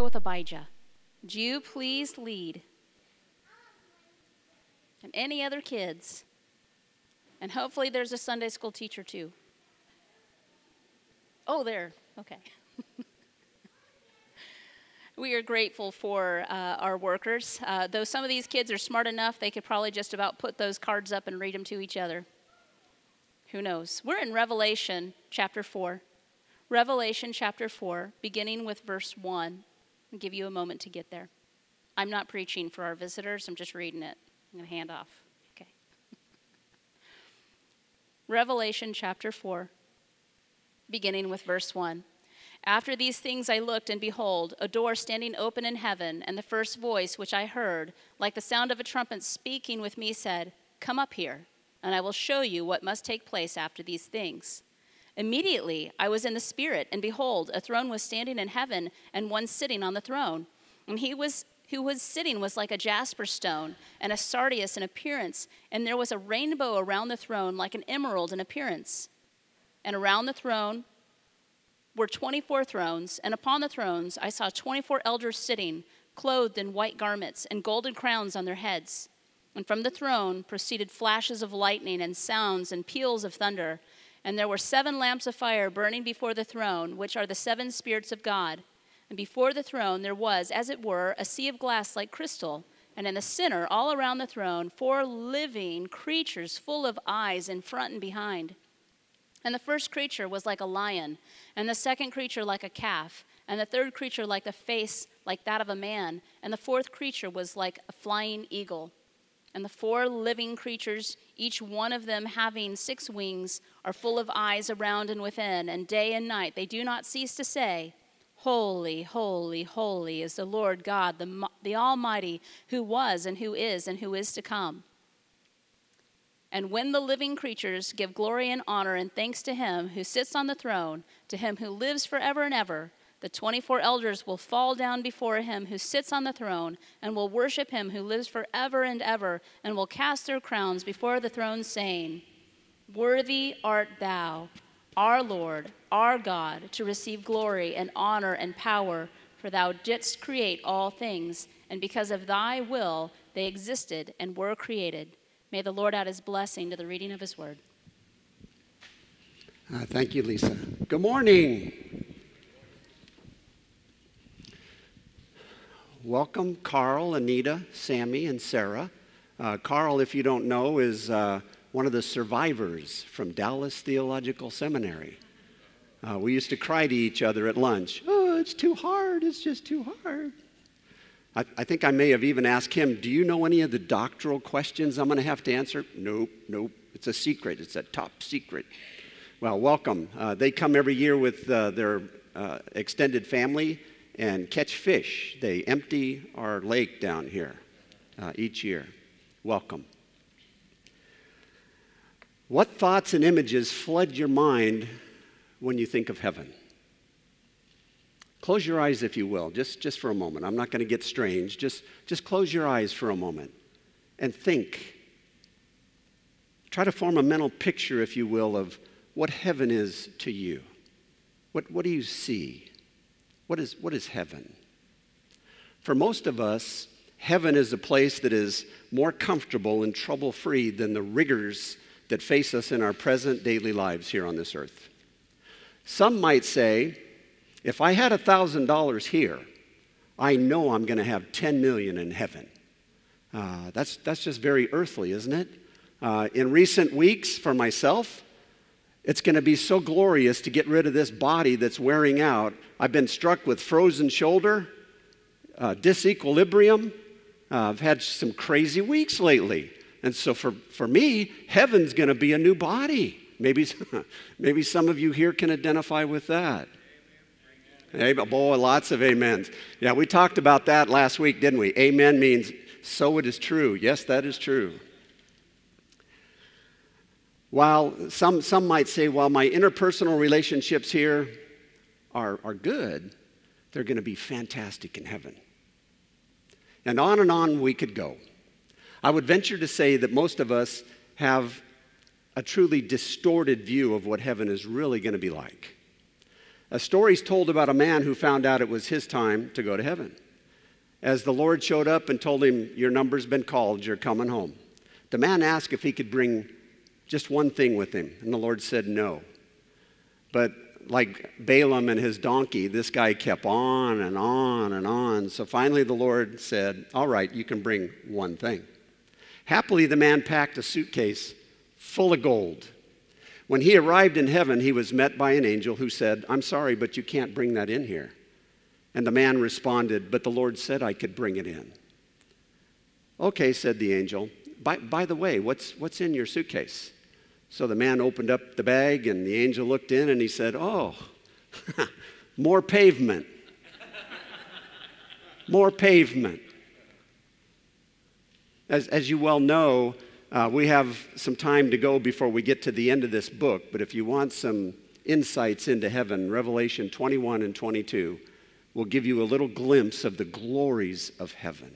with Abijah. Would you please lead? And any other kids? And hopefully there's a Sunday school teacher too. Oh, there. Okay. We are grateful for our workers. Though some of these kids are smart enough, they could probably just about put those cards up and read them to each other. Who knows? We're in Revelation chapter 4. Revelation chapter 4, beginning with verse 1. I'll give you a moment to get there. I'm not preaching for our visitors. I'm just reading it. I'm going to hand off. Okay. Revelation chapter 4, beginning with verse 1. After these things I looked, and behold, a door standing open in heaven, and the first voice which I heard, like the sound of a trumpet speaking with me, said, "Come up here, and I will show you what must take place after these things." Immediately I was in the Spirit, and behold, a throne was standing in heaven, and one sitting on the throne. And who was sitting was like a jasper stone, and a sardius in appearance, and there was a rainbow around the throne like an emerald in appearance. And around the throne were 24 thrones, and upon the thrones I saw 24 elders sitting, clothed in white garments, and golden crowns on their heads. And from the throne proceeded flashes of lightning, and sounds, and peals of thunder. And there were 7 lamps of fire burning before the throne, which are the 7 spirits of God. And before the throne there was, as it were, a sea of glass like crystal. And in the center, all around the throne, 4 living creatures full of eyes in front and behind. And the first creature was like a lion, and the second creature like a calf, and the third creature like the face like that of a man, and the fourth creature was like a flying eagle. And the 4 living creatures, each one of them having 6 wings, are full of eyes around and within, and day and night they do not cease to say, "Holy, holy, holy is the Lord God, the Almighty, who was and who is to come." And when the living creatures give glory and honor and thanks to him who sits on the throne, to him who lives forever and ever, the 24 elders will fall down before him who sits on the throne and will worship him who lives forever and ever, and will cast their crowns before the throne, saying, "Worthy art thou, our Lord, our God, to receive glory and honor and power, for thou didst create all things, and because of thy will they existed and were created." May the Lord add his blessing to the reading of his word. Thank you, Lisa. Good morning. Welcome, Carl, Anita, Sammy, and Sarah. Carl, if you don't know, is one of the survivors from Dallas Theological Seminary. We used to cry to each other at lunch. "Oh, it's too hard. It's just too hard." I think I may have even asked him, "Do you know any of the doctoral questions I'm going to have to answer?" Nope. It's a secret. It's a top secret. Well, welcome. They come every year with their extended family and catch fish. They empty our lake down here each year. Welcome. What thoughts and images flood your mind when you think of heaven? Close your eyes, if you will, just for a moment. I'm not going to get strange. Just close your eyes for a moment and think. Try to form a mental picture, if you will, of what heaven is to you. What do you see? What is heaven? For most of us, heaven is a place that is more comfortable and trouble-free than the rigors that face us in our present daily lives here on this earth. Some might say, if I had $1,000 here, I know I'm going to have 10 million in heaven. That's just very earthly, isn't it? In recent weeks, for myself, it's going to be so glorious to get rid of this body that's wearing out. I've been struck with frozen shoulder, disequilibrium. I've had some crazy weeks lately. And so for me, heaven's going to be a new body. Maybe some of you here can identify with that. Hey, boy, lots of amens. Yeah, we talked about that last week, didn't we? Amen means so it is true. Yes, that is true. While some might say, while my interpersonal relationships here are good, they're going to be fantastic in heaven. And on we could go. I would venture to say that most of us have a truly distorted view of what heaven is really going to be like. A story's told about a man who found out it was his time to go to heaven. As the Lord showed up and told him, your number's been called, you're coming home. The man asked if he could bring just one thing with him, and the Lord said no. But like Balaam and his donkey, this guy kept on and on and on. So finally the Lord said, all right, you can bring one thing. Happily, the man packed a suitcase full of gold. When he arrived in heaven, he was met by an angel who said, I'm sorry, but you can't bring that in here. And the man responded, but the Lord said I could bring it in. Okay, said the angel. By the way, what's in your suitcase? So the man opened up the bag, and the angel looked in, and he said, oh, more pavement. More pavement. As you well know, we have some time to go before we get to the end of this book, but if you want some insights into heaven, Revelation 21 and 22 will give you a little glimpse of the glories of heaven.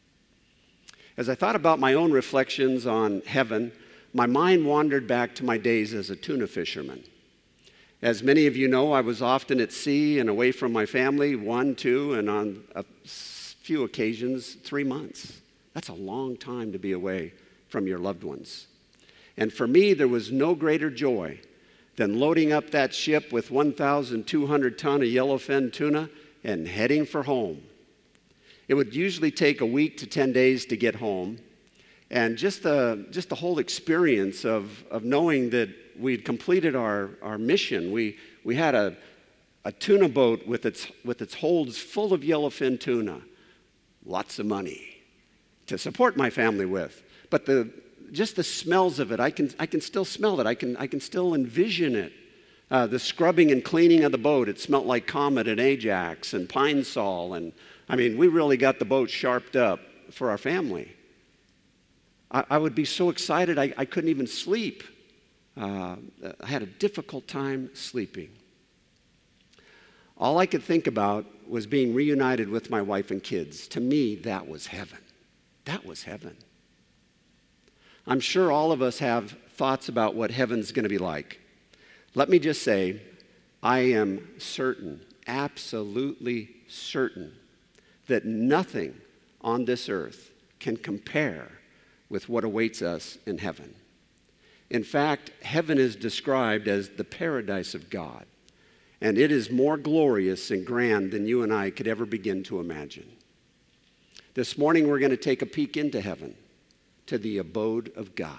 As I thought about my own reflections on heaven, my mind wandered back to my days as a tuna fisherman. As many of you know, I was often at sea and away from my family, 1, 2, and on a few occasions, 3 months. That's a long time to be away from your loved ones. And for me, there was no greater joy than loading up that ship with 1,200 ton of yellowfin tuna and heading for home. It would usually take a week to 10 days to get home. And just the whole experience of knowing that we'd completed our mission. We had a tuna boat with its holds full of yellowfin tuna. Lots of money to support my family with. But just the smells of it, I can still smell it. I can still envision it. The scrubbing and cleaning of the boat, it smelled like Comet and Ajax and Pine Sol. And I mean, we really got the boat sharped up for our family. I would be so excited I couldn't even sleep. I had a difficult time sleeping. All I could think about was being reunited with my wife and kids. To me, that was heaven. That was heaven. I'm sure all of us have thoughts about what heaven's going to be like. Let me just say, I am certain, absolutely certain, that nothing on this earth can compare with what awaits us in heaven. In fact, heaven is described as the paradise of God, and it is more glorious and grand than you and I could ever begin to imagine. This morning, we're going to take a peek into heaven, to the abode of God.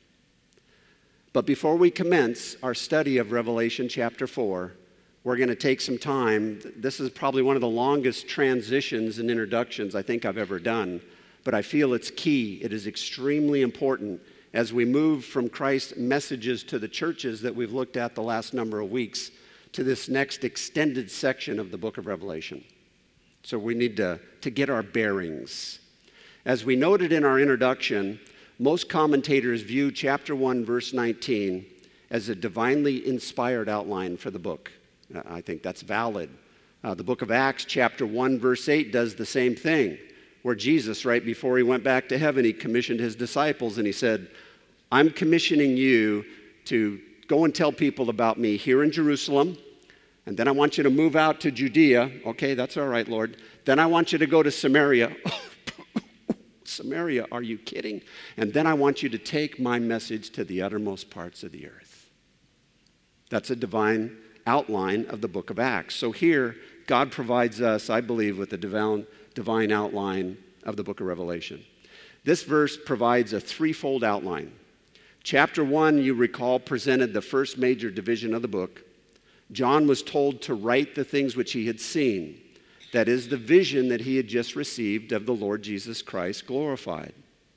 But before we commence our study of Revelation chapter 4, we're going to take some time. This is probably one of the longest transitions and introductions I think I've ever done, but I feel it's key. It is extremely important as we move from Christ's messages to the churches that we've looked at the last number of weeks to this next extended section of the book of Revelation. So we need to get our bearings. As we noted in our introduction, most commentators view chapter 1, verse 19 as a divinely inspired outline for the book. I think that's valid. The book of Acts, chapter 1, verse 8 does the same thing, where Jesus, right before he went back to heaven, he commissioned his disciples and he said, I'm commissioning you to go and tell people about me here in Jerusalem, and then I want you to move out to Judea. Okay, that's all right, Lord. Then I want you to go to Samaria. Samaria, are you kidding? And then I want you to take my message to the uttermost parts of the earth. That's a divine outline of the book of Acts. So here, God provides us, I believe, with the divine outline of the book of Revelation. This verse provides a threefold outline. Chapter 1, you recall, presented the first major division of the book. John was told to write the things which he had seen. That is the vision that he had just received of the Lord Jesus Christ glorified.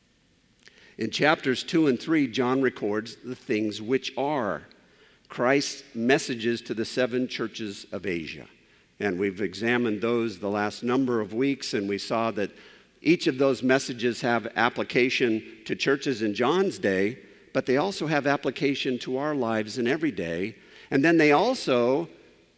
In chapters 2 and 3, John records the things which are Christ's messages to the 7 churches of Asia. And we've examined those the last number of weeks, and we saw that each of those messages have application to churches in John's day, but they also have application to our lives in every day. And then they also,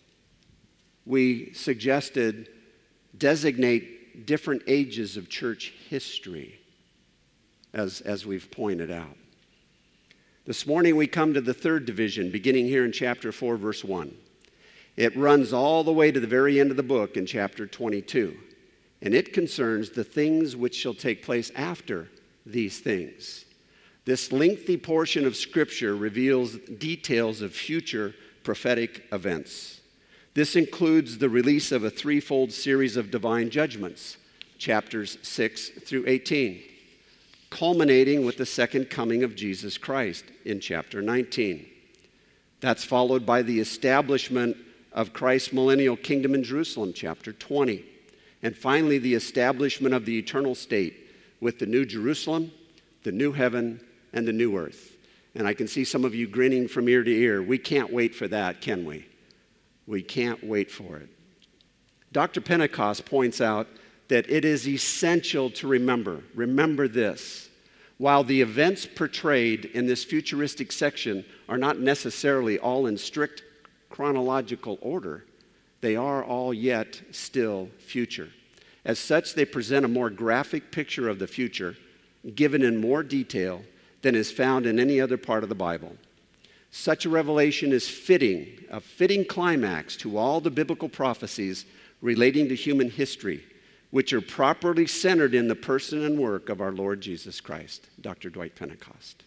we suggested, designate different ages of church history, as we've pointed out. This morning we come to the third division, beginning here in chapter 4, verse 1. It runs all the way to the very end of the book in chapter 22. And it concerns the things which shall take place after these things. This lengthy portion of Scripture reveals details of future prophetic events. This includes the release of a threefold series of divine judgments, chapters 6 through 18, culminating with the second coming of Jesus Christ in chapter 19. That's followed by the establishment of Christ's millennial kingdom in Jerusalem, chapter 20. And finally, the establishment of the eternal state with the new Jerusalem, the new heaven, and the new earth. And I can see some of you grinning from ear to ear. We can't wait for that, can we? We can't wait for it. Dr. Pentecost points out that it is essential to remember this. While the events portrayed in this futuristic section are not necessarily all in strict chronological order, they are all yet still future. As such, they present a more graphic picture of the future, given in more detail than is found in any other part of the Bible. Such a revelation is a fitting climax to all the biblical prophecies relating to human history, which are properly centered in the person and work of our Lord Jesus Christ. Dr. Dwight Pentecost.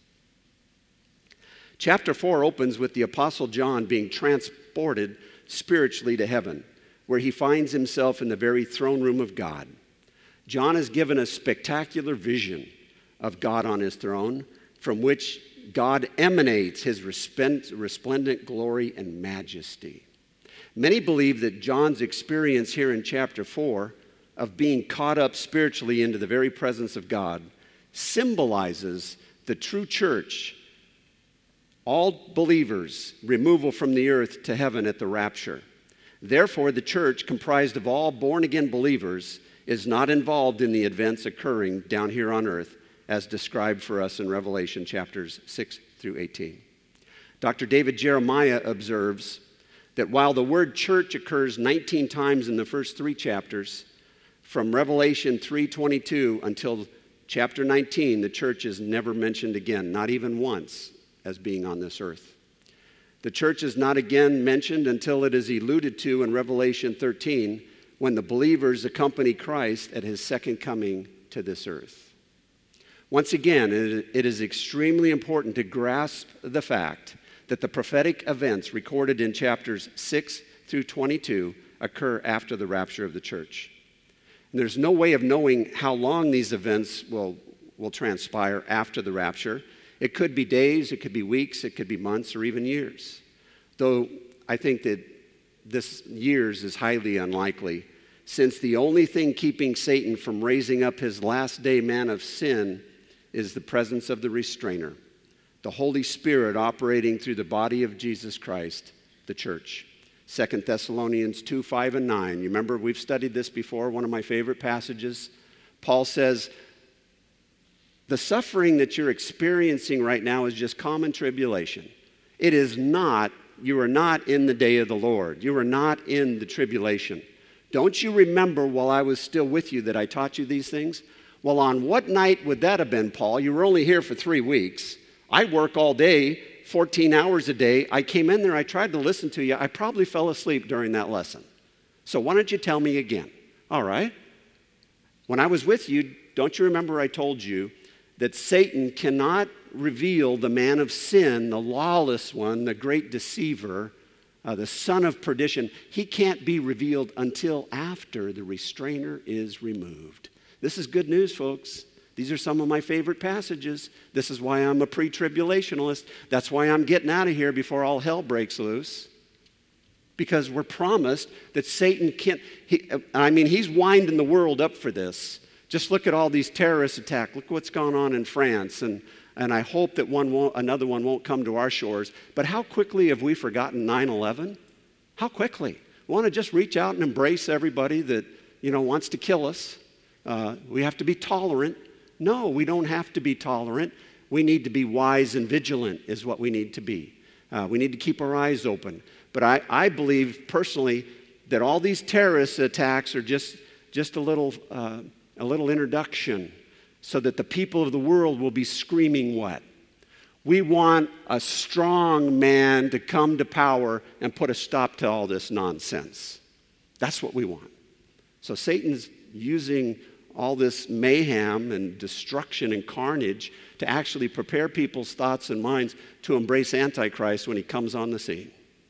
Chapter 4 opens with the Apostle John being transported spiritually to heaven, where he finds himself in the very throne room of God. John is given a spectacular vision of God on his throne, from which God emanates his resplendent glory and majesty. Many believe that John's experience here in chapter 4 of being caught up spiritually into the very presence of God symbolizes the true church, all believers' removal from the earth to heaven at the rapture. Therefore, the church, comprised of all born-again believers, is not involved in the events occurring down here on earth, as described for us in Revelation chapters 6 through 18. Dr. David Jeremiah observes that while the word church occurs 19 times in the first 3 chapters, from Revelation 3:22 until chapter 19, the church is never mentioned again, not even once, as being on this earth. The church is not again mentioned until it is alluded to in Revelation 13, when the believers accompany Christ at his second coming to this earth. Once again, it is extremely important to grasp the fact that the prophetic events recorded in chapters 6 through 22 occur after the rapture of the church. And there's no way of knowing how long these events will transpire after the rapture. It could be days, it could be weeks, it could be months, or even years. Though I think that this years is highly unlikely, since the only thing keeping Satan from raising up his last day man of sin is the presence of the restrainer, the Holy Spirit operating through the body of Jesus Christ, the church. 2 Thessalonians 2, 5, and 9. You remember we've studied this before, one of my favorite passages. Paul says, the suffering that you're experiencing right now is just common tribulation. It is not, you are not in the day of the Lord. You are not in the tribulation. Don't you remember while I was still with you that I taught you these things? Well, on what night would that have been, Paul? You were only here for 3 weeks. I work all day, 14 hours a day. I came in there, I tried to listen to you. I probably fell asleep during that lesson. So why don't you tell me again? All right. When I was with you, don't you remember I told you that Satan cannot reveal the man of sin, the lawless one, the great deceiver, the son of perdition? He can't be revealed until after the restrainer is removed. This is good news, folks. These are some of my favorite passages. This is why I'm a pre-tribulationalist. That's why I'm getting out of here before all hell breaks loose. Because we're promised that Satan can't, he's winding the world up for this. Just look at all these terrorist attacks. Look what's gone on in France. And I hope that another one won't come to our shores. But how quickly have we forgotten 9/11? How quickly? We want to just reach out and embrace everybody that, wants to kill us. We have to be tolerant. No, we don't have to be tolerant. We need to be wise and vigilant is what we need to be. We need to keep our eyes open. But I believe personally that all these terrorist attacks are just a little introduction so that the people of the world will be screaming what? We want a strong man to come to power and put a stop to all this nonsense. That's what we want. So Satan's using all this mayhem and destruction and carnage to actually prepare people's thoughts and minds to embrace Antichrist when he comes on the scene.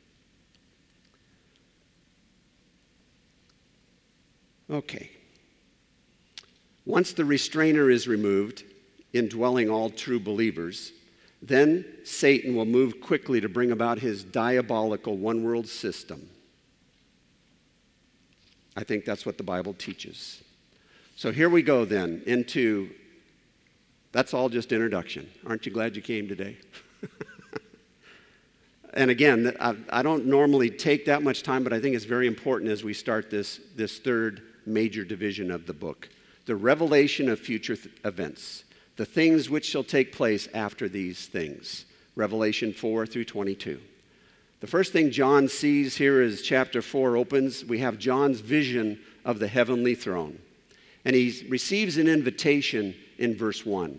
Okay. Once the restrainer is removed, indwelling all true believers, then Satan will move quickly to bring about his diabolical one-world system. I think that's what the Bible teaches. So here we go then into, that's all just introduction. Aren't you glad you came today? And again, I don't normally take that much time, but I think it's very important as we start this third major division of the book. The revelation of future events. The things which shall take place after these things. Revelation 4 through 22. The first thing John sees here as chapter 4 opens, we have John's vision of the heavenly throne. And he receives an invitation in verse 1.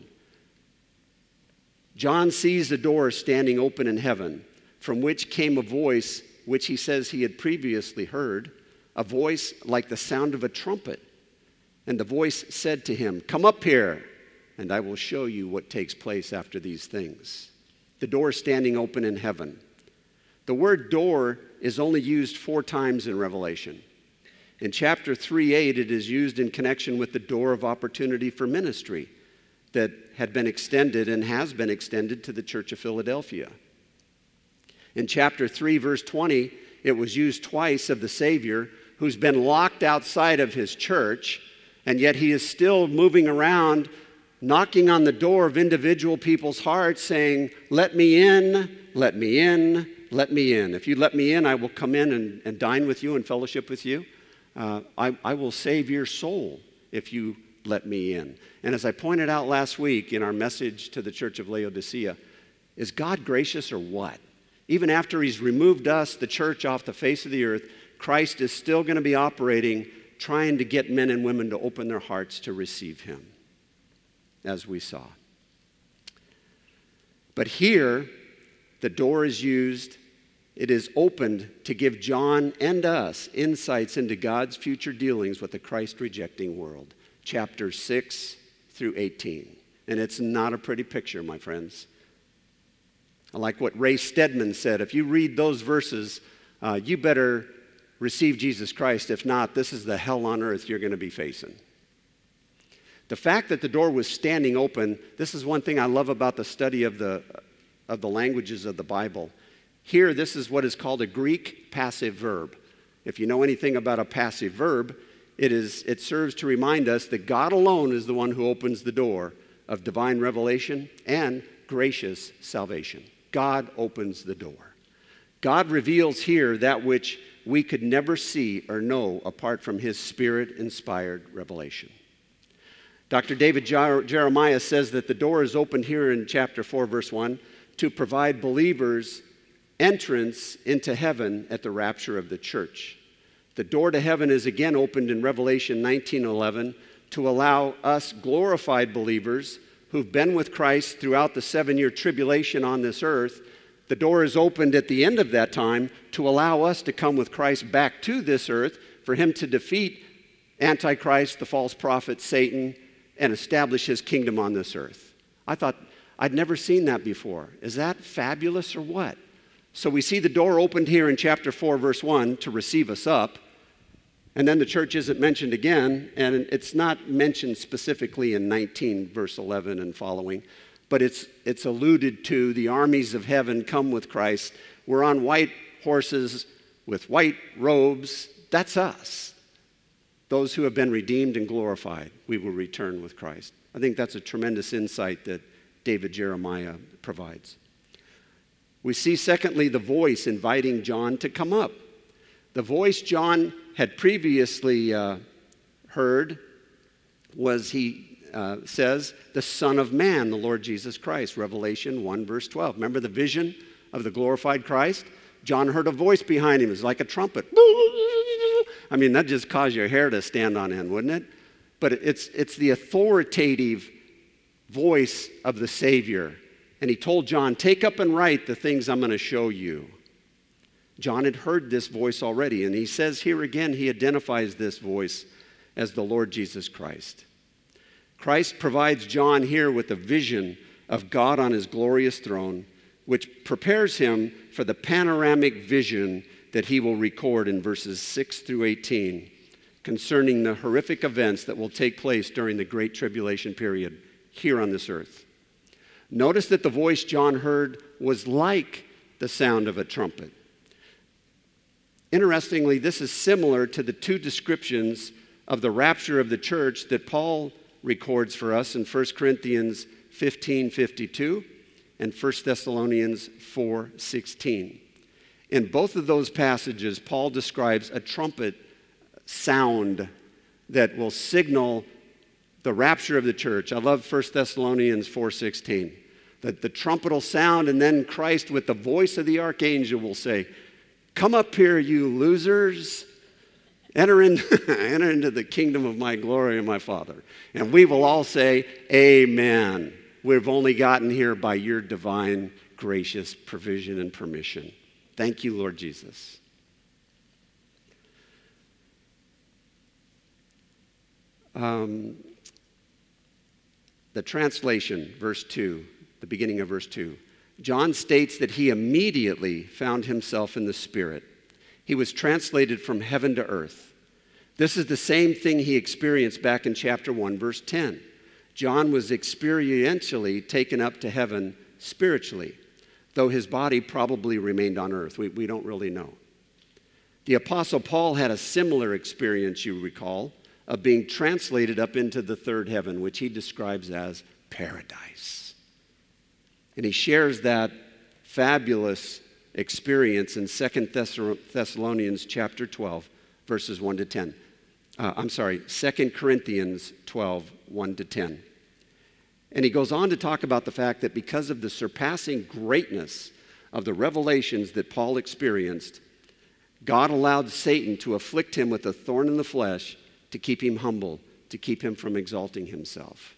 John sees the door standing open in heaven, from which came a voice which he says he had previously heard, a voice like the sound of a trumpet. And the voice said to him, "Come up here, and I will show you what takes place after these things." The door standing open in heaven. The word door is only used 4 times in Revelation. In chapter 3:8, it is used in connection with the door of opportunity for ministry that had been extended and has been extended to the Church of Philadelphia. In chapter 3, verse 20, it was used twice of the Savior who's been locked outside of his church, and yet he is still moving around, knocking on the door of individual people's hearts, saying, "Let me in, let me in, let me in. If you let me in, I will come in and dine with you and fellowship with you. I will save your soul if you let me in." And as I pointed out last week in our message to the Church of Laodicea, is God gracious or what? Even after he's removed us, the church, off the face of the earth, Christ is still going to be operating, trying to get men and women to open their hearts to receive him, as we saw. But here, the door is used. It is opened to give John and us insights into God's future dealings with the Christ-rejecting world. Chapters 6 through 18. And it's not a pretty picture, my friends. I like what Ray Stedman said. If you read those verses, you better receive Jesus Christ. If not, this is the hell on earth you're going to be facing. The fact that the door was standing open, this is one thing I love about the study of the languages of the Bible. Here, this is what is called a Greek passive verb. If you know anything about a passive verb, it serves to remind us that God alone is the one who opens the door of divine revelation and gracious salvation. God opens the door. God reveals here that which we could never see or know apart from his Spirit-inspired revelation. Dr. David Jeremiah says that the door is opened here in chapter 4, verse 1, to provide believers entrance into heaven at the rapture of the church. The door to heaven is again opened in Revelation 19:11 to allow us glorified believers who've been with Christ throughout the 7-year tribulation on this earth. The door is opened at the end of that time to allow us to come with Christ back to this earth for him to defeat Antichrist, the false prophet, Satan, and establish his kingdom on this earth. I thought, I'd never seen that before. Is that fabulous or what? So we see the door opened here in chapter 4, verse 1 to receive us up. And then the church isn't mentioned again, and it's not mentioned specifically in 19, verse 11 and following, but it's alluded to. The armies of heaven come with Christ. We're on white horses with white robes. That's us. Those who have been redeemed and glorified, we will return with Christ. I think that's a tremendous insight that David Jeremiah provides. We see, secondly, the voice inviting John to come up. The voice John had previously heard was, he says, the Son of Man, the Lord Jesus Christ, Revelation 1, verse 12. Remember the vision of the glorified Christ? John heard a voice behind him. It was like a trumpet. I mean, that just caused your hair to stand on end, wouldn't it? But it's the authoritative voice of the Savior And he told John, take up and write the things I'm going to show you. John had heard this voice already, and he says here again, he identifies this voice as the Lord Jesus Christ. Christ provides John here with a vision of God on his glorious throne, which prepares him for the panoramic vision that he will record in verses 6 through 18 concerning the horrific events that will take place during the Great Tribulation period here on this earth. Notice that the voice John heard was like the sound of a trumpet. Interestingly, this is similar to the two descriptions of the rapture of the church that Paul records for us in 1 Corinthians 15:52 and 1 Thessalonians 4:16. In both of those passages, Paul describes a trumpet sound that will signal the rapture of the church. I love 1 Thessalonians 4:16. That the trumpet will sound, and then Christ with the voice of the archangel will say, come up here, you losers. Enter into the kingdom of my glory and my Father. And we will all say, amen. We've only gotten here by your divine, gracious provision and permission. Thank you, Lord Jesus. The translation, verse 2, the beginning of verse 2. John states that he immediately found himself in the Spirit. He was translated from heaven to earth. This is the same thing he experienced back in chapter 1, verse 10. John was experientially taken up to heaven spiritually, though his body probably remained on earth. We don't really know. The Apostle Paul had a similar experience, you recall, of being translated up into the third heaven, which he describes as paradise. And he shares that fabulous experience in 2 Thessalonians chapter 12, verses 1 to 10. 2 Corinthians 12, 1 to 10. And he goes on to talk about the fact that because of the surpassing greatness of the revelations that Paul experienced, God allowed Satan to afflict him with a thorn in the flesh to keep him humble, to keep him from exalting himself.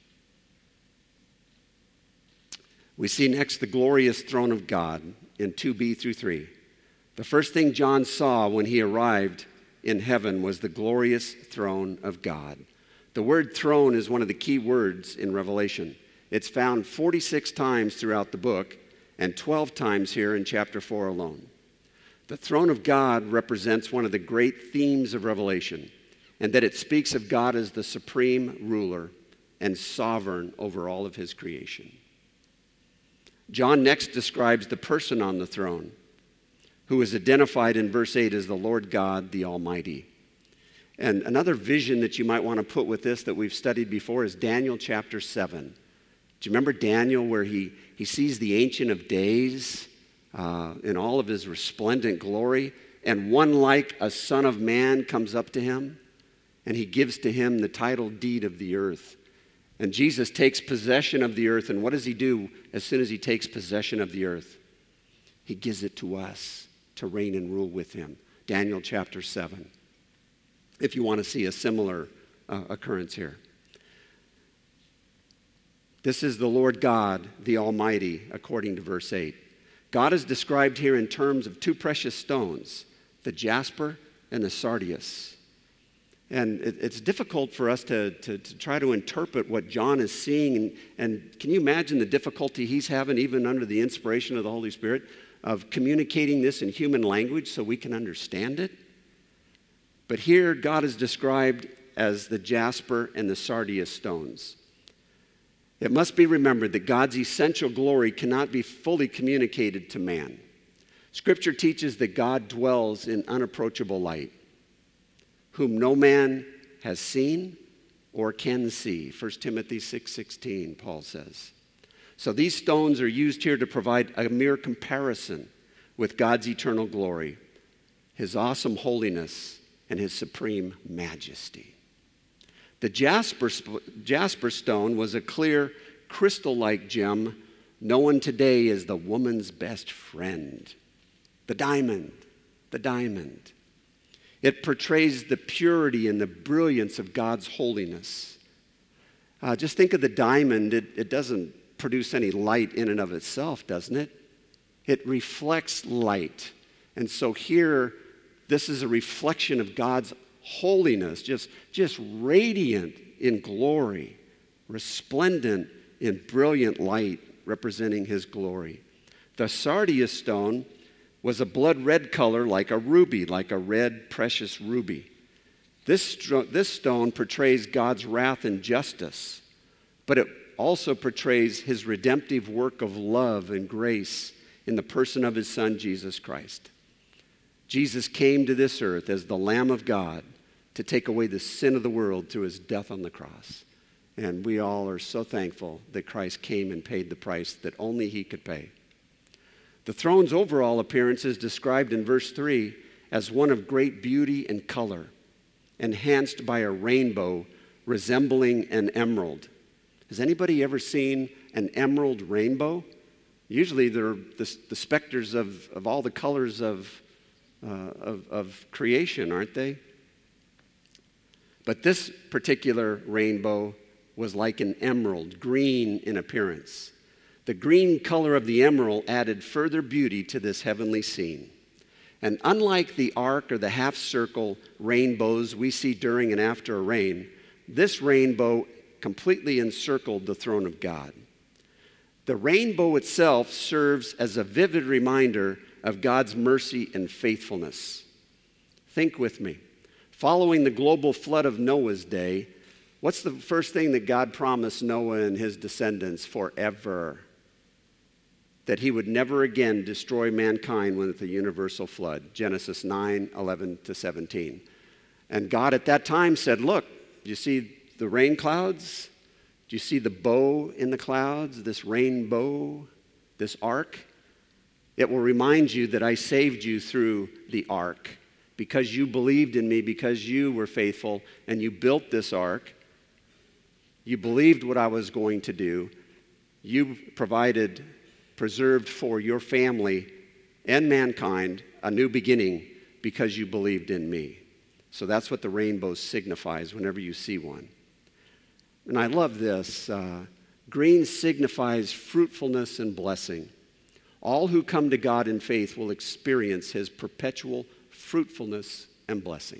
We see next the glorious throne of God in 2b through 3. The first thing John saw when he arrived in heaven was the glorious throne of God. The word throne is one of the key words in Revelation. It's found 46 times throughout the book and 12 times here in chapter 4 alone. The throne of God represents one of the great themes of Revelation, and that it speaks of God as the supreme ruler and sovereign over all of his creation. John next describes the person on the throne, who is identified in verse 8 as the Lord God, the Almighty. And another vision that you might want to put with this that we've studied before is Daniel chapter 7. Do you remember Daniel where he sees the Ancient of Days in all of his resplendent glory, and one like a son of man comes up to him, and he gives to him the title deed of the earth. And Jesus takes possession of the earth, and what does he do as soon as he takes possession of the earth? He gives it to us to reign and rule with him. Daniel chapter 7. If you want to see a similar occurrence here. This is the Lord God, the Almighty, according to verse 8. God is described here in terms of two precious stones, the jasper and the sardius. And it's difficult for us to try to interpret what John is seeing. And can you imagine the difficulty he's having, even under the inspiration of the Holy Spirit, of communicating this in human language so we can understand it? But here, God is described as the jasper and the sardius stones. It must be remembered that God's essential glory cannot be fully communicated to man. Scripture teaches that God dwells in unapproachable light, whom no man has seen or can see. 1 Timothy 6:16, Paul says. So these stones are used here to provide a mere comparison with God's eternal glory, his awesome holiness, and his supreme majesty. The jasper stone was a clear, crystal-like gem known today as the woman's best friend. The diamond. It portrays the purity and the brilliance of God's holiness. Just think of the diamond. It doesn't produce any light in and of itself, doesn't it? It reflects light. And so here, this is a reflection of God's holiness, just radiant in glory, resplendent in brilliant light, representing his glory. The sardius stone was a blood red color like a ruby, like a red precious ruby. This stone portrays God's wrath and justice, but it also portrays his redemptive work of love and grace in the person of his Son, Jesus Christ. Jesus came to this earth as the Lamb of God to take away the sin of the world through his death on the cross. And we all are so thankful that Christ came and paid the price that only he could pay. The throne's overall appearance is described in verse 3 as one of great beauty and color, enhanced by a rainbow resembling an emerald. Has anybody ever seen an emerald rainbow? Usually they're the specters of all the colors of creation, aren't they? But this particular rainbow was like an emerald, green in appearance. The green color of the emerald added further beauty to this heavenly scene. And unlike the arc or the half-circle rainbows we see during and after a rain, this rainbow completely encircled the throne of God. The rainbow itself serves as a vivid reminder of God's mercy and faithfulness. Think with me. Following the global flood of Noah's day, what's the first thing that God promised Noah and his descendants forever? That he would never again destroy mankind with a universal flood. Genesis 9:11-17. And God at that time said, look, do you see the rain clouds? Do you see the bow in the clouds, this rainbow, this ark? It will remind you that I saved you through the ark because you believed in me, because you were faithful, and you built this ark. You believed what I was going to do. You preserved for your family and mankind a new beginning because you believed in me. So that's what the rainbow signifies whenever you see one. And I love this. Green signifies fruitfulness and blessing. All who come to God in faith will experience his perpetual fruitfulness and blessing.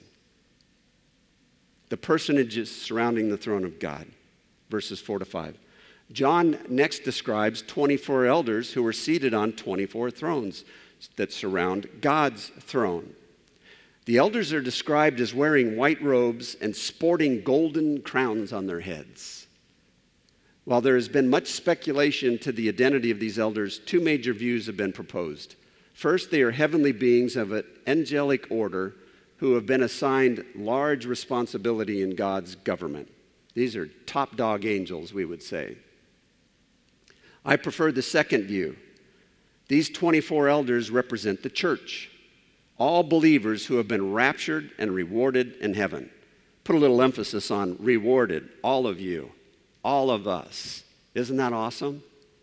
The personages surrounding the throne of God, verses 4-5. John next describes 24 elders who are seated on 24 thrones that surround God's throne. The elders are described as wearing white robes and sporting golden crowns on their heads. While there has been much speculation to the identity of these elders, two major views have been proposed. First, they are heavenly beings of an angelic order who have been assigned large responsibility in God's government. These are top dog angels, we would say. I prefer the second view. These 24 elders represent the church, all believers who have been raptured and rewarded in heaven. Put a little emphasis on rewarded, all of you, all of us. Isn't that awesome?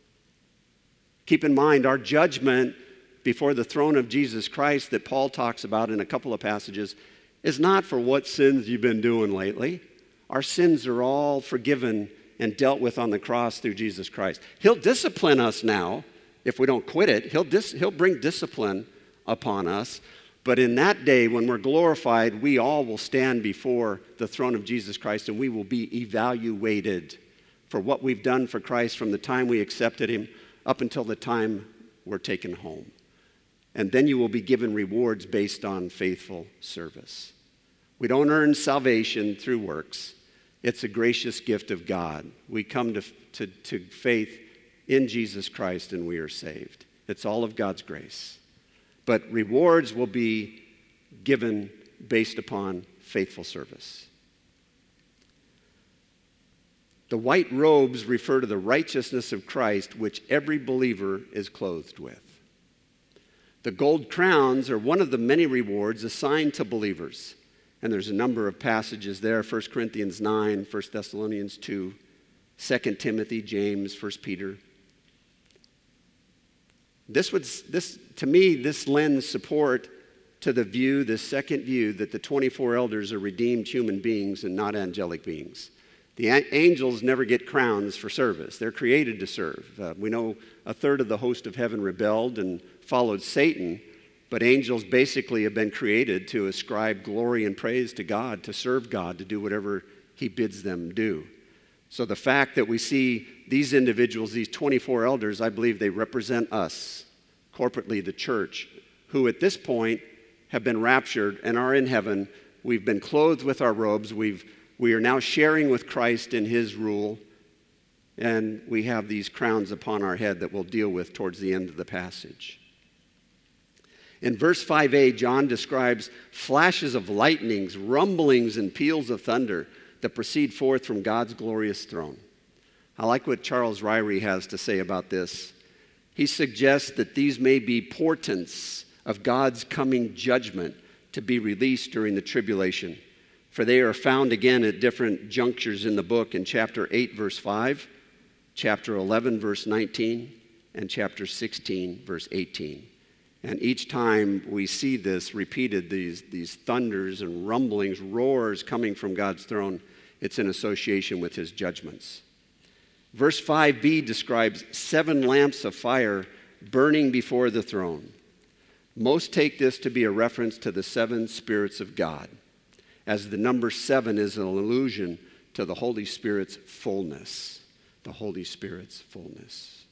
Keep in mind, our judgment before the throne of Jesus Christ that Paul talks about in a couple of passages is not for what sins you've been doing lately. Our sins are all forgiven and dealt with on the cross through Jesus Christ. He'll discipline us now if we don't quit it. He'll bring discipline upon us. But in that day when we're glorified, we all will stand before the throne of Jesus Christ and we will be evaluated for what we've done for Christ from the time we accepted him up until the time we're taken home. And then you will be given rewards based on faithful service. We don't earn salvation through works. It's a gracious gift of God. We come to faith in Jesus Christ and we are saved. It's all of God's grace. But rewards will be given based upon faithful service. The white robes refer to the righteousness of Christ, which every believer is clothed with. The gold crowns are one of the many rewards assigned to believers. And there's a number of passages there, 1 Corinthians 9, 1 Thessalonians 2, 2 Timothy, James, 1 Peter. To me, this lends support to the view, the second view, that the 24 elders are redeemed human beings and not angelic beings. The angels never get crowns for service. They're created to serve. We know a third of the host of heaven rebelled and followed Satan, but angels basically have been created to ascribe glory and praise to God, to serve God, to do whatever he bids them do. So the fact that we see these individuals, these 24 elders, I believe they represent us, corporately the church, who at this point have been raptured and are in heaven. We've been clothed with our robes. We are now sharing with Christ in his rule, and we have these crowns upon our head that we'll deal with towards the end of the passage. In verse 5a, John describes flashes of lightnings, rumblings, and peals of thunder that proceed forth from God's glorious throne. I like what Charles Ryrie has to say about this. He suggests that these may be portents of God's coming judgment to be released during the tribulation, for they are found again at different junctures in the book in chapter 8, verse 5, chapter 11, verse 19, and chapter 16, verse 18. And each time we see this repeated, these thunders and rumblings, roars coming from God's throne, it's in association with his judgments. Verse 5b describes 7 lamps of fire burning before the throne. Most take this to be a reference to the 7 spirits of God, as the number 7 is an allusion to the Holy Spirit's fullness. The Holy Spirit's fullness.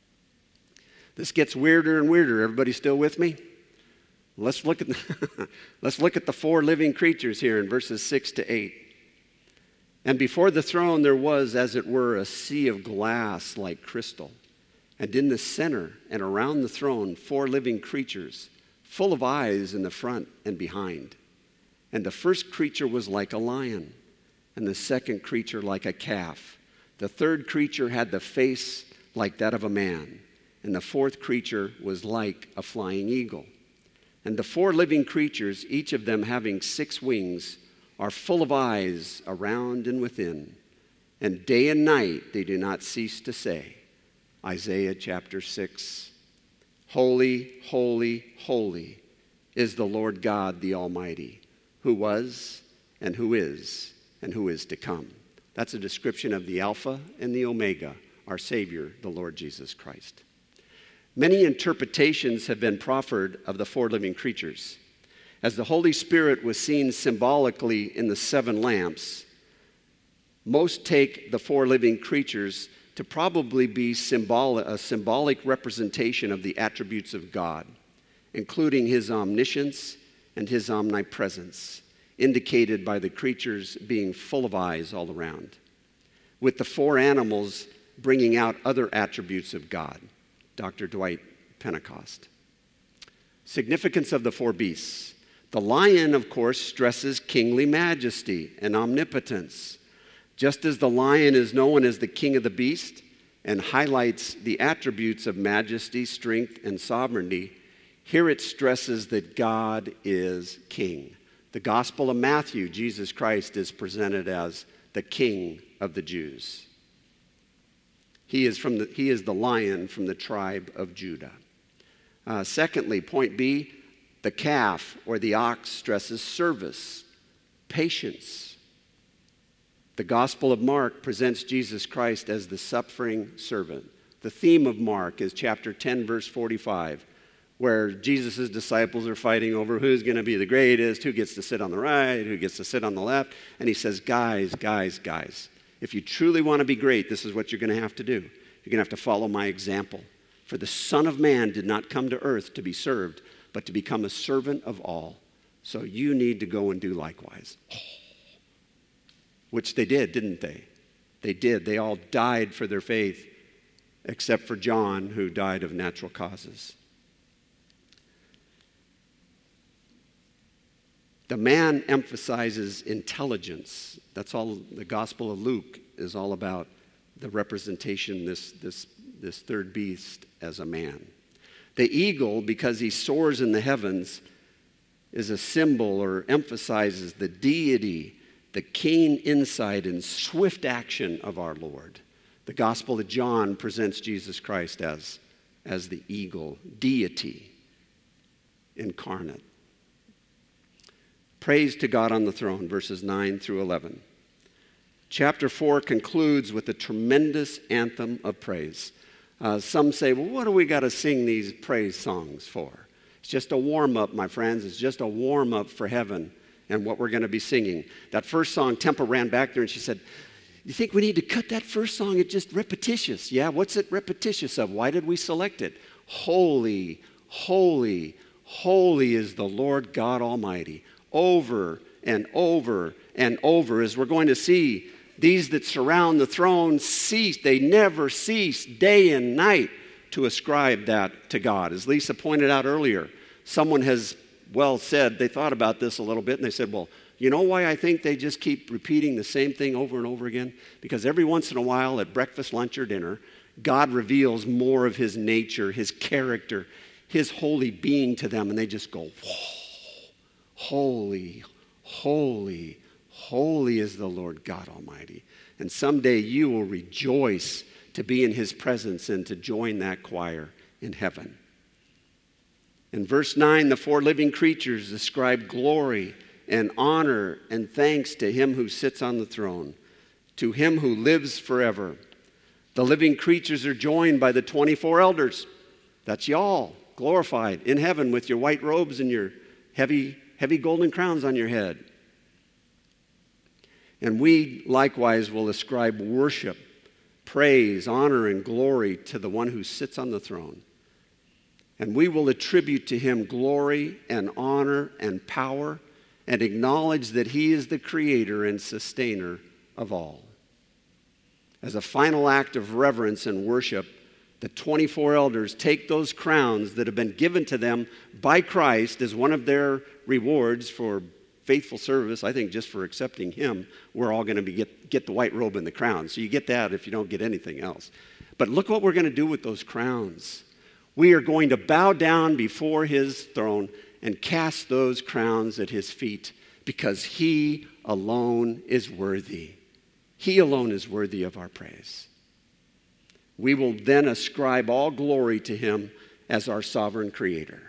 This gets weirder and weirder. Everybody still with me? Let's look at the 4 living creatures here in verses 6 to 8. And before the throne there was, as it were, a sea of glass like crystal. And in the center and around the throne 4 living creatures, full of eyes in the front and behind. And the first creature was like a lion, and the second creature like a calf. The third creature had the face like that of a man, and the fourth creature was like a flying eagle. And the 4 living creatures, each of them having 6 wings, are full of eyes around and within, and day and night they do not cease to say, Isaiah chapter 6, Holy, holy, holy is the Lord God the Almighty, who was and who is to come. That's a description of the Alpha and the Omega, our Savior, the Lord Jesus Christ. Many interpretations have been proffered of the 4 living creatures. As the Holy Spirit was seen symbolically in the 7 lamps, most take the 4 living creatures to probably be a symbolic representation of the attributes of God, including his omniscience and his omnipresence, indicated by the creatures being full of eyes all around, with the 4 animals bringing out other attributes of God. Dr. Dwight Pentecost. Significance of the 4 beasts. The lion, of course, stresses kingly majesty and omnipotence. Just as the lion is known as the king of the beast and highlights the attributes of majesty, strength, and sovereignty, here it stresses that God is king. The Gospel of Matthew, Jesus Christ is presented as the King of the Jews. He is the lion from the tribe of Judah. Secondly, point B, the calf or the ox stresses service, patience. The Gospel of Mark presents Jesus Christ as the suffering servant. The theme of Mark is chapter 10, verse 45, where Jesus' disciples are fighting over who's going to be the greatest, who gets to sit on the right, who gets to sit on the left. And he says, guys, if you truly want to be great, this is what you're going to have to do. You're going to have to follow my example. For the Son of Man did not come to earth to be served, but to become a servant of all. So you need to go and do likewise. Which they did, didn't they? They did. They all died for their faith, except for John, who died of natural causes. The man emphasizes intelligence. That's all the Gospel of Luke is all about, the representation, this third beast as a man. The eagle, because he soars in the heavens, is a symbol or emphasizes the deity, the keen insight and swift action of our Lord. The Gospel of John presents Jesus Christ as the eagle, deity incarnate. Praise to God on the throne, verses 9 through 11. Chapter 4 concludes with a tremendous anthem of praise. Some say, well, what do we got to sing these praise songs for? It's just a warm-up, my friends. It's just a warm-up for heaven and what we're going to be singing. That first song, Temple ran back there and she said, you think we need to cut that first song? It's just repetitious. Yeah, what's it repetitious of? Why did we select it? Holy, holy, holy is the Lord God Almighty. Over and over and over, as we're going to see, these that surround the throne cease. They never cease day and night to ascribe that to God. As Lisa pointed out earlier, someone has said, they thought about this a little bit, and they said, well, you know why I think they just keep repeating the same thing over and over again? Because every once in a while at breakfast, lunch, or dinner, God reveals more of his nature, his character, his holy being to them, and they just go, whoa, holy, holy, holy is the Lord God Almighty. And someday you will rejoice to be in his presence and to join that choir in heaven. In verse 9, the four living creatures ascribe glory and honor and thanks to him who sits on the throne, to him who lives forever. The living creatures are joined by the 24 elders. That's y'all, glorified in heaven with your white robes and your heavy golden crowns on your head. And we likewise will ascribe worship, praise, honor, and glory to the one who sits on the throne. And we will attribute to him glory and honor and power and acknowledge that he is the creator and sustainer of all. As a final act of reverence and worship, the 24 elders take those crowns that have been given to them by Christ as one of their rewards for faithful service. I think just for accepting him, we're all going to get the white robe and the crown. So you get that if you don't get anything else. But look what we're going to do with those crowns. We are going to bow down before his throne and cast those crowns at his feet because he alone is worthy. He alone is worthy of our praise. We will then ascribe all glory to him as our sovereign creator.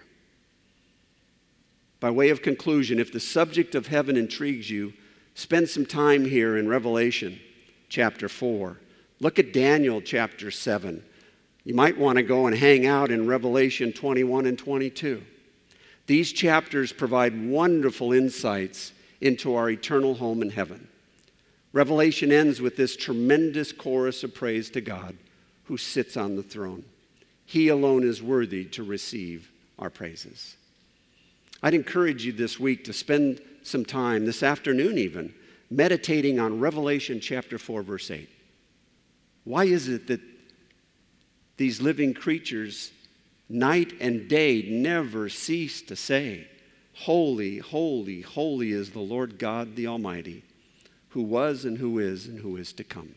By way of conclusion, if the subject of heaven intrigues you, spend some time here in Revelation chapter 4. Look at Daniel chapter 7. You might want to go and hang out in Revelation 21 and 22. These chapters provide wonderful insights into our eternal home in heaven. Revelation ends with this tremendous chorus of praise to God who sits on the throne. He alone is worthy to receive our praises. I'd encourage you this week to spend some time, this afternoon even, meditating on Revelation chapter 4, verse 8. Why is it that these living creatures, night and day, never cease to say, holy, holy, holy is the Lord God the Almighty, who was and who is to come?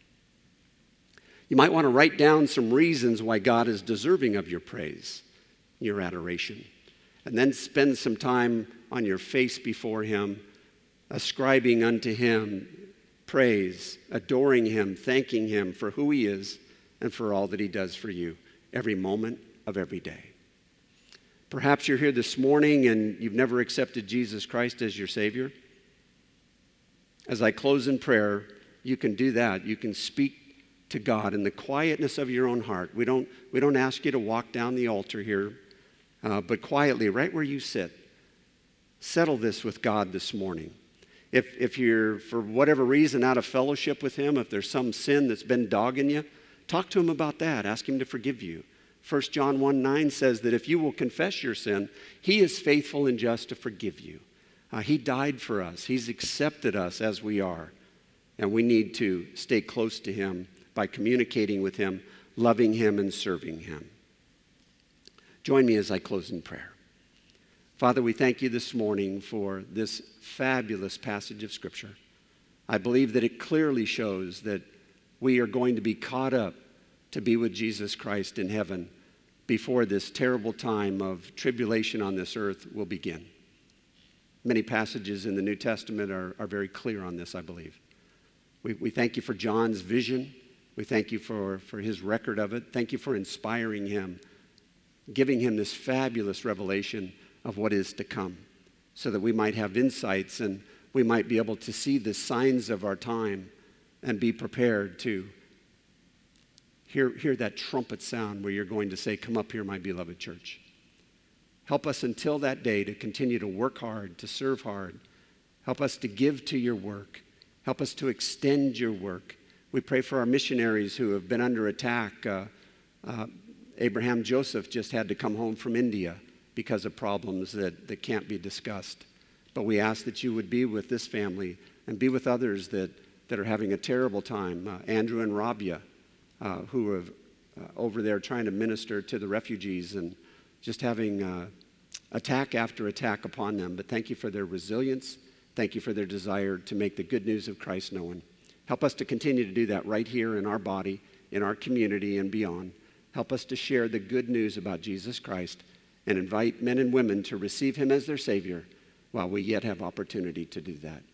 You might want to write down some reasons why God is deserving of your praise, your adoration, and then spend some time on your face before him, ascribing unto him praise, adoring him, thanking him for who he is and for all that he does for you every moment of every day. Perhaps you're here this morning and you've never accepted Jesus Christ as your Savior. As I close in prayer, you can do that. You can speak to God in the quietness of your own heart. We don't ask you to walk down the altar here, but quietly, right where you sit, settle this with God this morning. If you're, for whatever reason, out of fellowship with him, if there's some sin that's been dogging you, talk to him about that. Ask him to forgive you. 1 John 1:9 says that if you will confess your sin, he is faithful and just to forgive you. He died for us. He's accepted us as we are. And we need to stay close to him by communicating with him, loving him, and serving him. Join me as I close in prayer. Father, we thank you this morning for this fabulous passage of Scripture. I believe that it clearly shows that we are going to be caught up to be with Jesus Christ in heaven before this terrible time of tribulation on this earth will begin. Many passages in the New Testament are very clear on this, I believe. We thank you for John's vision. We thank you for his record of it. Thank you for inspiring him, giving him this fabulous revelation of what is to come, so that we might have insights and we might be able to see the signs of our time and be prepared to hear that trumpet sound where you're going to say, "Come up here, my beloved church." Help us until that day to continue to work hard, to serve hard. Help us to give to your work. Help us to extend your work. We pray for our missionaries who have been under attack. Abraham Joseph just had to come home from India because of problems that can't be discussed. But we ask that you would be with this family and be with others that are having a terrible time. Andrew and Rabia, who are over there trying to minister to the refugees and just having attack after attack upon them. But thank you for their resilience. Thank you for their desire to make the good news of Christ known. Help us to continue to do that right here in our body, in our community, and beyond. Help us to share the good news about Jesus Christ and invite men and women to receive him as their Savior while we yet have opportunity to do that.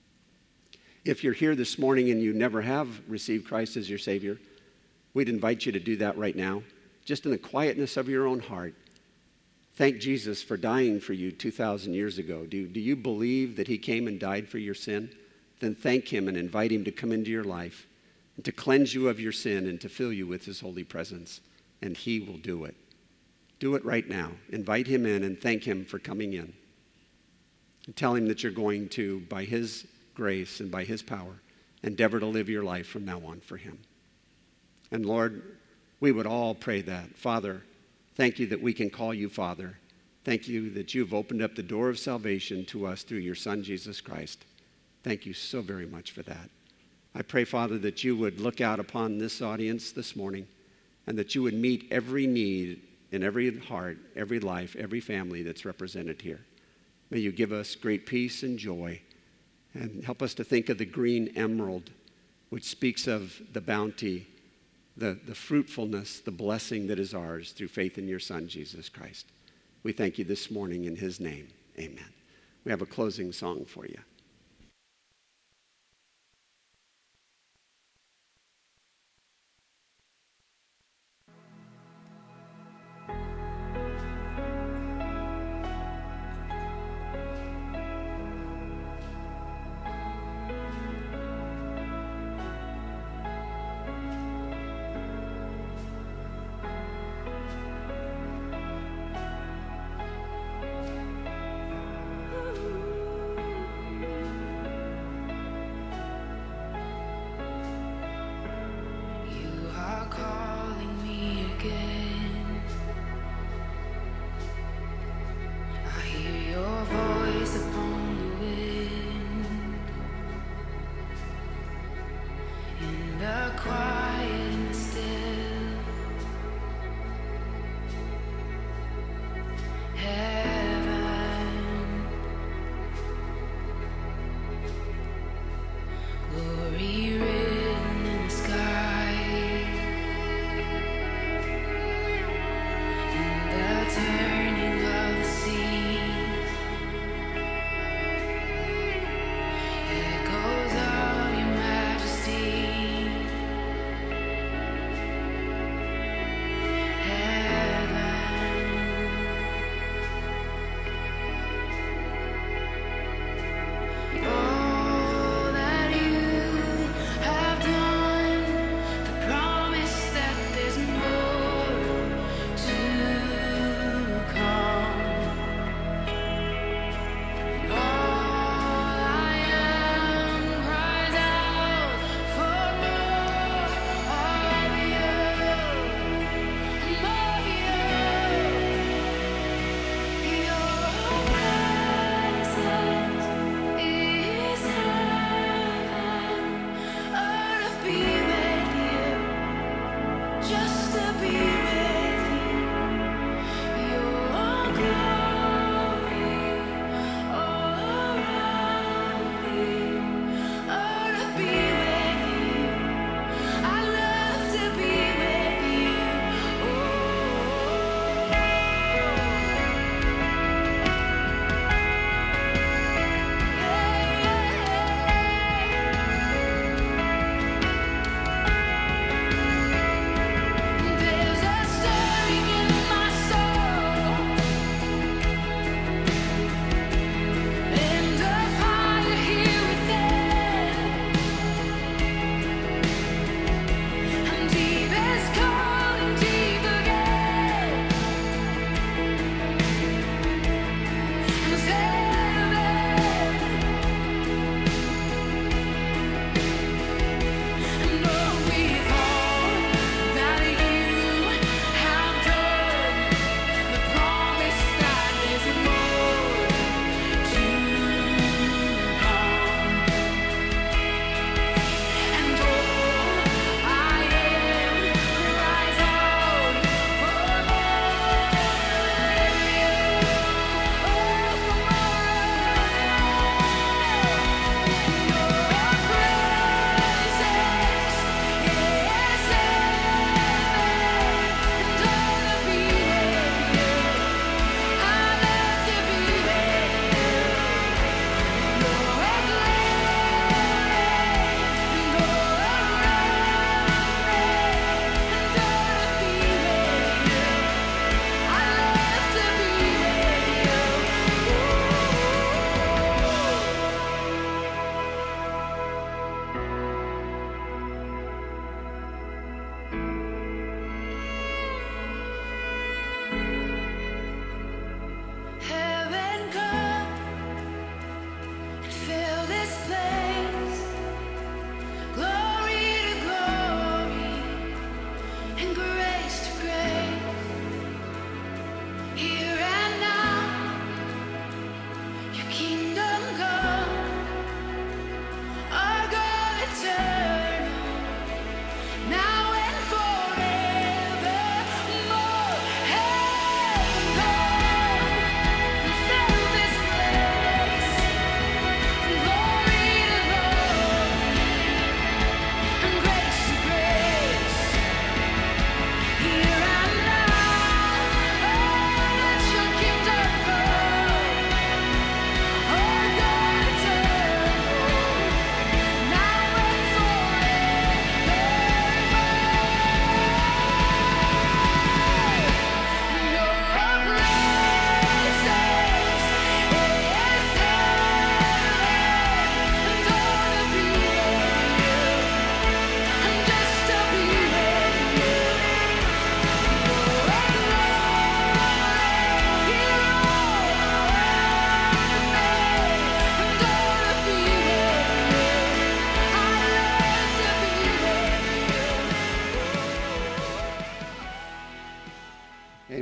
If you're here this morning and you never have received Christ as your Savior, we'd invite you to do that right now, just in the quietness of your own heart. Thank Jesus for dying for you 2,000 years ago. Do you believe that he came and died for your sin? Then thank him and invite him to come into your life and to cleanse you of your sin and to fill you with his holy presence. And he will do it. Do it right now. Invite him in and thank him for coming in. And tell him that you're going to, by his grace and by his power, endeavor to live your life from now on for him. And Lord, we would all pray that. Father, thank you that we can call you Father. Thank you that you've opened up the door of salvation to us through your Son, Jesus Christ. Thank you so very much for that. I pray, Father, that you would look out upon this audience this morning and that you would meet every need in every heart, every life, every family that's represented here. May you give us great peace and joy and help us to think of the green emerald, which speaks of the bounty, the fruitfulness, the blessing that is ours through faith in your Son, Jesus Christ. We thank you this morning in his name. Amen. We have a closing song for you.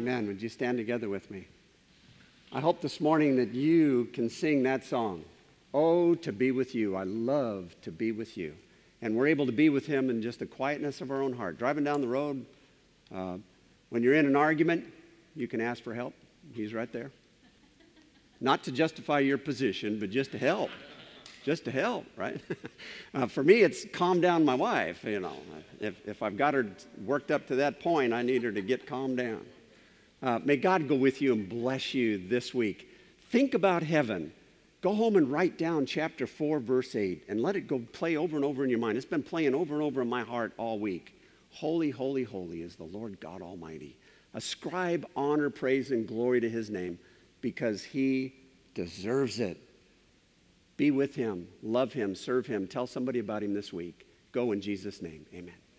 Amen. Would you stand together with me? I hope this morning that you can sing that song, Oh, to be with you. I love to be with you. And we're able to be with him in just the quietness of our own heart. Driving down the road, when you're in an argument, you can ask for help. He's right there. Not to justify your position, but just to help. Just to help, right? For me, it's calm down my wife, you know. If I've got her worked up to that point, I need her to get calmed down. May God go with you and bless you this week. Think about heaven. Go home and write down chapter 4, verse 8, and let it go play over and over in your mind. It's been playing over and over in my heart all week. Holy, holy, holy is the Lord God Almighty. Ascribe honor, praise, and glory to his name because he deserves it. Be with him, love him, serve him. Tell somebody about him this week. Go in Jesus' name. Amen.